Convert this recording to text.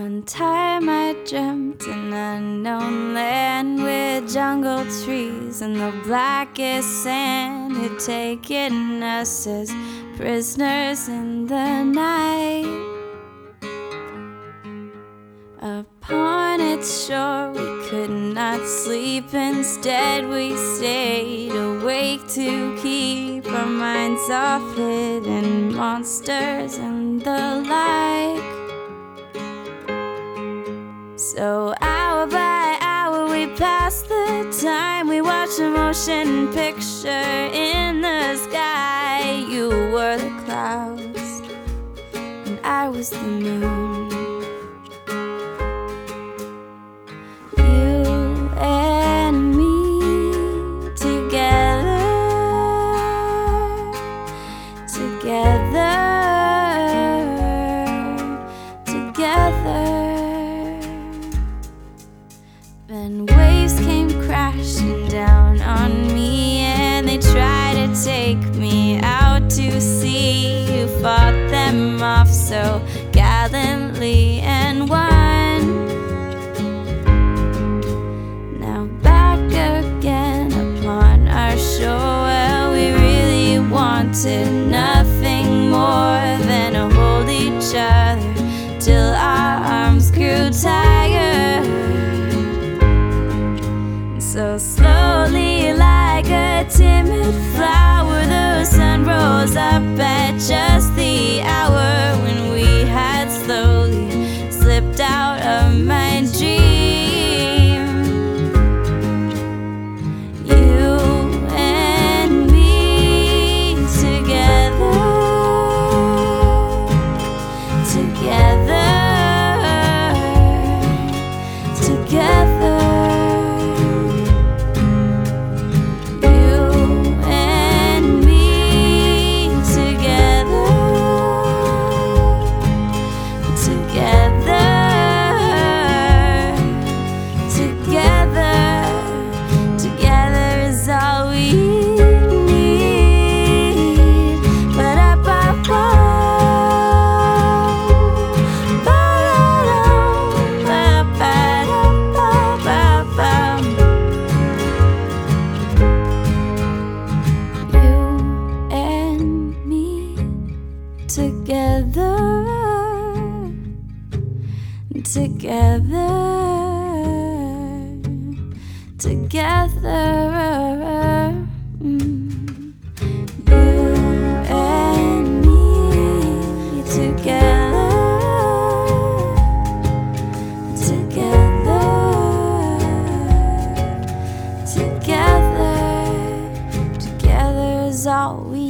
One time I dreamt an unknown land with jungle trees and the blackest sand had taken us as prisoners in the night. Upon its shore we could not sleep, instead we stayed awake to keep our minds off hidden monsters and the like. So hour by hour we passed the time, we watched a motion picture in the sky. You were the clouds and I was the moon. You and me together, together, together. Then waves came crashing down on me and they tried to take me out to sea. You fought them off so gallantly and won. Now back again upon our shore, well, we really wanted nothing more than to hold each other till our arms grew tired. So slowly, like a timid flower, the sun rose up at just the hour when we had slowly slipped out of my dream. You and me together, together, together. Together, together, together. You and me together, together, together. Together is all we